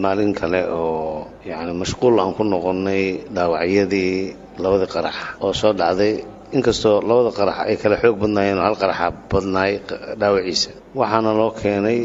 maalin kale oo yani mashquul aan ku noqonnay dhaawacyadii labada qarax oo soo dhacday inkastoo labada qarax ay kala xoog badnaayeen hal qarax badnaay dhaawaciisa waxaana loo keenay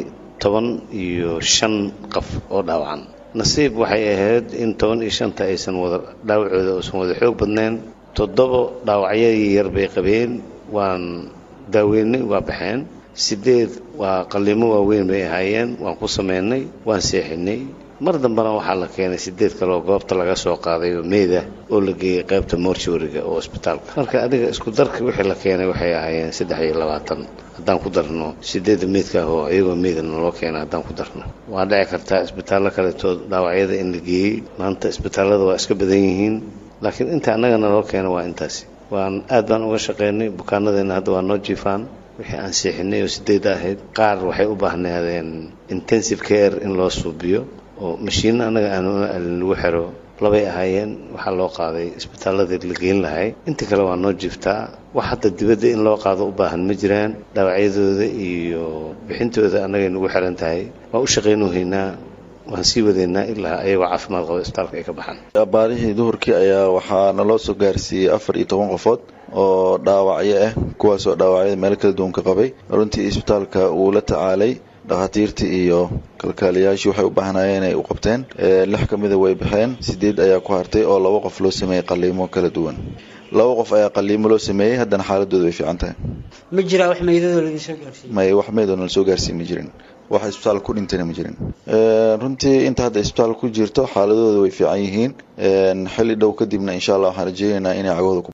15 qof oo dhaawacan nasiib waxay ahayd in 15 aysan wada dhaawacooda oo wada xoog badneen 7 dhaawacyadii yar bay qabeen waan daaweynay waa baxeen 8 waa qalimo waaweyn bay ahaayeen waan ku sameynay waan seexinay mar dambana waxaa la keenay 8 kale oo goobta laga soo qaaday oo meeda oo la geeyay qaybta mortuary-ga oo isbitaalka marka adiga isku darka wixii la keenay waxay ahaayeen 23 haddaan ku darno 8 meedka oo iyagoo meedana loo keenay haddaan ku darno waa dhici kartaa isbitaallo kale oo dhaawacyada in la geeyay maanta isbitaallada waa iska badan yihiin laakiin inta annagana loo keenay waa intaas waan aad baan uga shaqeynay bukaanadeena hadda waa noo jiifaan wixii aan seexinay oo 8 ahayd qaar waxay u baahnaadeen intensive care in loo suubiyo oo mashiin anaga aan lagu xiro labay ahaayeen waxa loo qaaday isbitaalada la geyn lahay inta kale waa noo jiftaa wax hadda dibadda in loo qaado u baahan ma jiraan dhaawacyadooda iyo bixintooda anaga nagu xiran tahay waa u shaqeynaynaa waan sii wadeynaa ilaa ayagoo caafimaad qaba isbitaalka ay ka baxaan baarihii duhurkii ayaa waxaa naloo soo gaarsiiyey 14 qofood oo dhaawacyo ah kuwaas oo dhaawacyada meel kala duwan ka qabay runtii isbitaalka uu la tacaalay dhaqaatiirtii iyo kalkaaliyaashii waxay u baahnayeen inay u qabteen 6 kamida way baxeen 8 ayaa ku hartay oo 2 qof loo sameeyay qaliimo kala duwan 2 qof ayaa qaliimo loo sameeyay haddana xaaladoodu way fiican tahay ma jira wax meydadoo laga soo gaarsiiyay ma wax meydadoo la soo gaarsiiyay ma jirin wax isbitaal ku dhintayna ma jirin runtii inta hadda isbitaal ku jirto xaaladoodu way fiican yihiin xilli dhow kadibna insha Allah waxaan rajaynaynaa inay cagooda